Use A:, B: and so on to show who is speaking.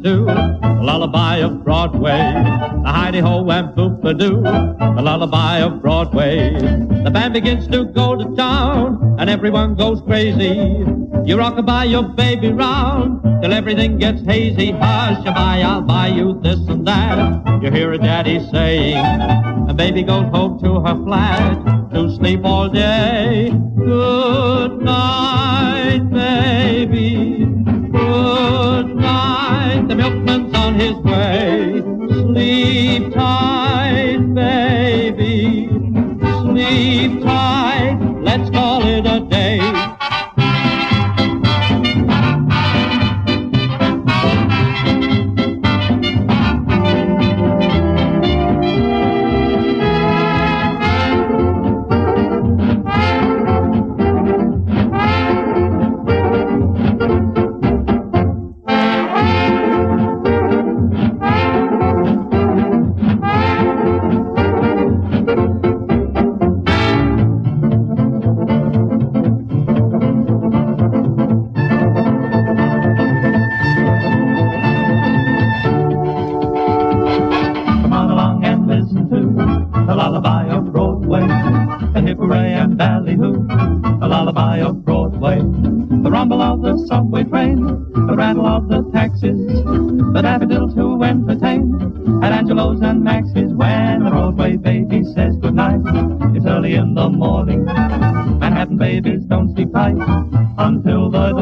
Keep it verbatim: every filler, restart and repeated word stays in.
A: to the lullaby of Broadway. The hidey-ho and boop-a-doo, the lullaby of Broadway. The band begins to go to town, and everyone goes crazy. You rock-a-bye your baby round, till everything gets hazy. Hush-a-bye, I'll buy you this and that, you hear a daddy saying. And baby goes home to her flat, to sleep all day. Good night, baby. Good night, the milkman's on his way. Sleep tight, baby. Sleep tight, let's call it a day. Subway train, the rattle of the taxis, the daffodils who entertain at Angelo's and Max's. When the Broadway baby says goodnight, it's early in the morning. Manhattan babies don't sleep tight until the